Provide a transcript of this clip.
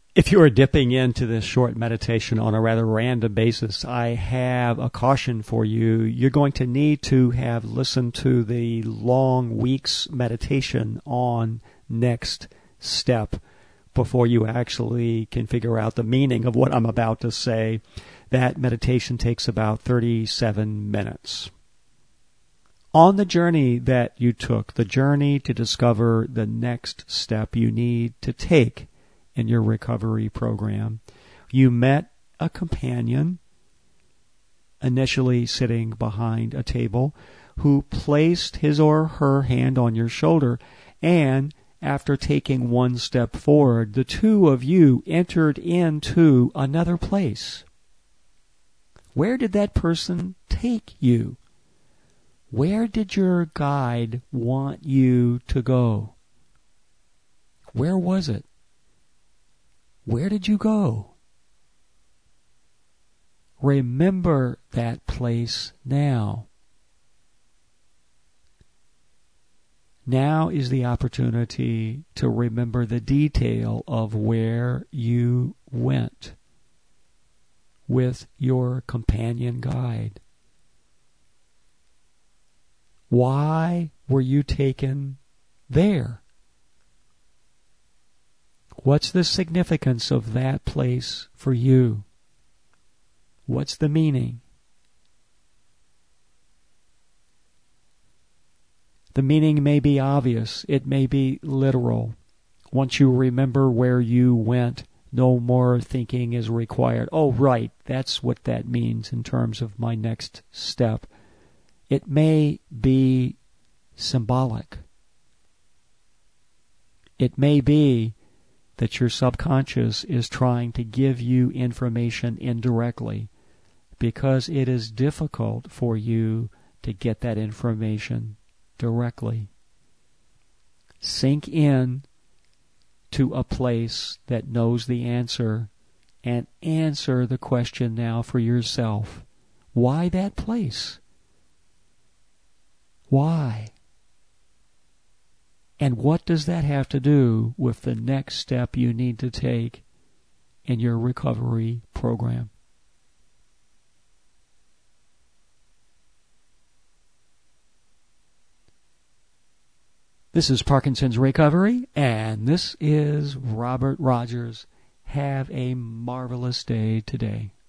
If you are dipping into this short meditation on a rather random basis, I have a caution for you. You're going to need to have listened to the long week's meditation on next step before you actually can figure out the meaning of what I'm about to say. That meditation takes about 37 minutes. On the journey that you took, the journey to discover the next step you need to take in your recovery program, you met a companion, initially sitting behind a table, who placed his or her hand on your shoulder, and after taking one step forward, the two of you entered into another place. Where did that person take you? Where did your guide want you to go? Where was it? Where did you go? Remember that place now. Now is the opportunity to remember the detail of where you went with your companion guide. Why were you taken there? What's the significance of that place for you? What's the meaning? The meaning may be obvious. It may be literal. Once you remember where you went, no more thinking is required. Oh, right, that's what that means in terms of my next step. It may be symbolic. It may be that your subconscious is trying to give you information indirectly because it is difficult for you to get that information directly. Sink in to a place that knows the answer and answer the question now for yourself. Why that place? Why? And what does that have to do with the next step you need to take in your recovery program? This is Parkinson's Recovery, and this is Robert Rogers. Have a marvelous day today.